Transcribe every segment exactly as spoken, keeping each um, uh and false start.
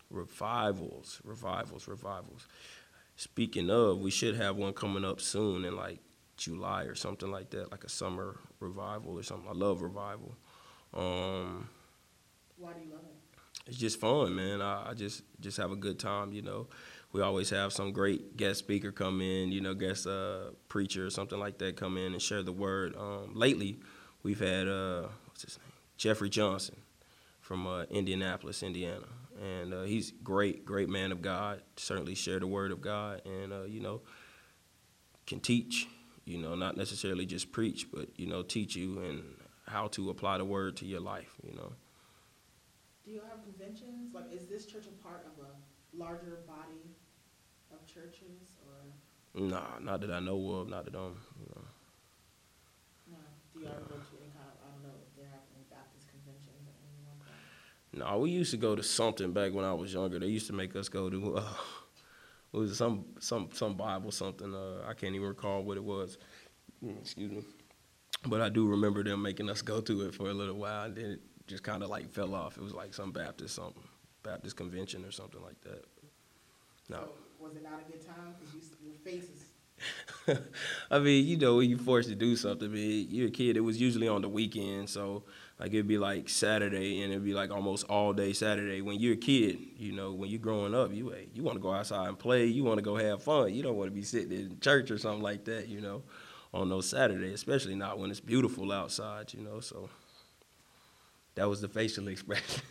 Revivals, revivals, revivals. Speaking of, we should have one coming up soon in like July or something like that, like a summer revival or something. I love revival. Um, Why do you love it? it's just fun, man. I, I just just have a good time, you know. We always have some great guest speaker come in, you know, guest uh, preacher or something like that come in and share the word. Um, lately, we've had uh, what's his name, Jeffrey Johnson from uh, Indianapolis, Indiana, and uh, he's great, great man of God. Certainly share the word of God, and uh, you know, can teach. You know, not necessarily just preach, but you know, teach you and how to apply the word to your life. You know. Do you have conventions? Like, is this church a part of a larger body of churches, or Nah, not that I know of. Not that I'm. You know. no? Do you ever go to any kind of, I don't know, if there have any Baptist conventions at any one point? No, we used to go to something back when I was younger. They used to make us go to uh, it was some some some Bible something. Uh, I can't even recall what it was. Mm, Excuse me. But I do remember them making us go to it for a little while, and then it just kind of like fell off. It was like some Baptist something, Baptist convention or something like that. No. So was it not a good time? Because you, your faces. I mean, you know, when you forced to do something, I mean, you're a kid. It was usually on the weekend, so like it'd be like Saturday, and it'd be like almost all day Saturday. When you're a kid, you know, when you're growing up, you hey, you want to go outside and play. You want to go have fun. You don't want to be sitting in church or something like that, you know, on those Saturdays, especially not when it's beautiful outside, you know. So that was the facial expression.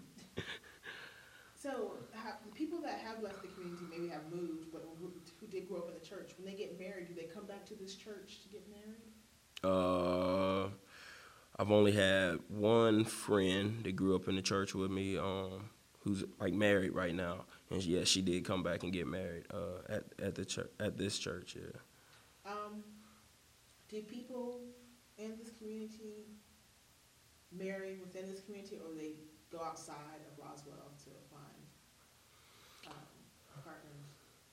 So have, the people that have left the community maybe have moved, but who, who did grow up in the church, when they get married, do they come back to this church to get married? uh, I've only had one friend that grew up in the church with me, um, who's like married right now, and yes, she did come back and get married uh, at at the church at this church. Yeah. Um, do people in this community marry within this community, or they go outside of Roswell to find um, partners?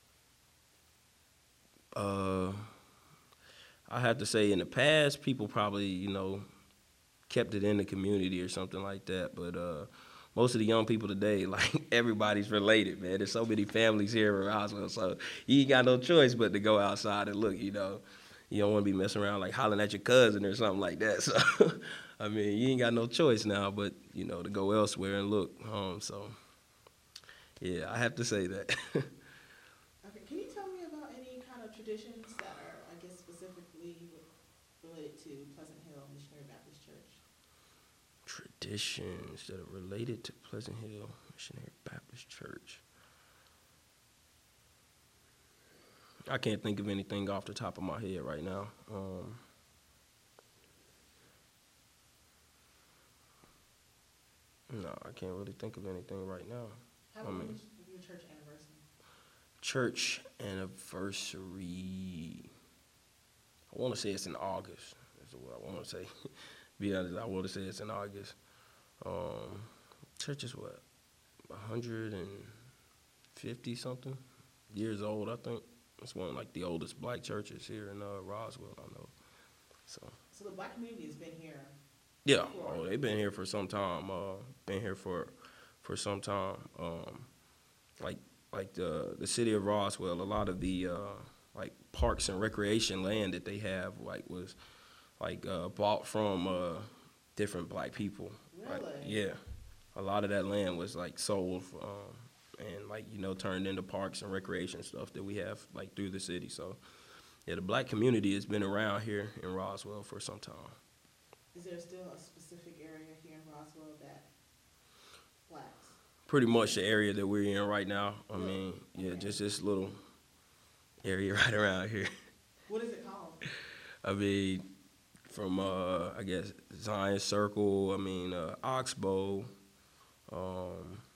Uh, I have to say, in the past, people probably you know kept it in the community or something like that, but uh, most of the young people today, like everybody's related, man. There's so many families here in Roswell, so you ain't got no choice but to go outside and look. You know, you don't want to be messing around like hollering at your cousin or something like that. So, I mean, you ain't got no choice now, but you know, to go elsewhere and look. Um, so, yeah, I have to say that. Okay, can you tell me about any kind of traditions that are, I guess, specifically related to Pleasant Hill Missionary Baptist Church? Traditions that are related to Pleasant Hill Missionary Baptist Church. I can't think of anything off the top of my head right now. Um, no, I can't really think of anything right now. How I about mean, your church anniversary? church anniversary. I want to say it's in August. That's what I want to say. Be honest, I want to say it's in August. Um, church is what, one hundred fifty something years old, I think. It's one of like the oldest black churches here in uh, Roswell, I know. So So the black community has been here. yeah, before. oh, they've been here for some time. Uh, been here for for some time. Um, like like the the city of Roswell, a lot of the uh, like parks and recreation land that they have like was like uh, bought from uh, different black people. Like, Really? yeah, a lot of that land was like sold um, and like you know turned into parks and recreation stuff that we have like through the city. So yeah, the black community has been around here in Roswell for some time. Is there still a specific area here in Roswell that blacks? Pretty much the area that we're in right now. I Really? mean, yeah, Okay. just this little area right around here. What is it called? I mean, from uh, I guess Zion Circle. I mean, uh, Oxbow. Um,